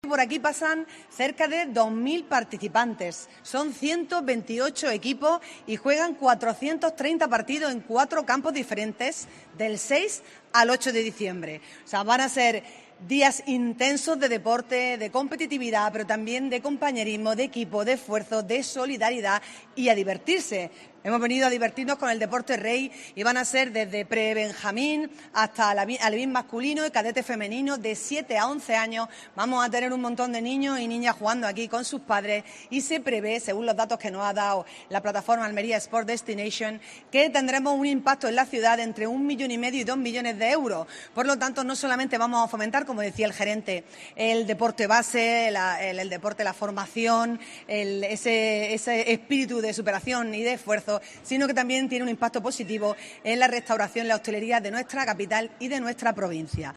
por aquí pasan cerca de 2.000 participantes. Son 128 equipos y juegan 430 partidos en 4 campos diferentes del 6 al 8 de diciembre. O sea, van a ser días intensos de deporte, de competitividad, pero también de compañerismo, de equipo, de esfuerzo, de solidaridad y a divertirse. Hemos venido a divertirnos con el deporte rey y van a ser desde pre-benjamín hasta alevín masculino y cadete femenino de 7 a 11 años. Vamos a tener un montón de niños y niñas jugando aquí con sus padres y se prevé, según los datos que nos ha dado la plataforma Almería Sport Destination, que tendremos un impacto en la ciudad de entre 1,5 millones y 2 millones de euros. Por lo tanto, no solamente vamos a fomentar, como decía el gerente, el deporte base, el deporte, la formación, ese espíritu de superación y de esfuerzo, sino que también tiene un impacto positivo en la restauración y la hostelería de nuestra capital y de nuestra provincia.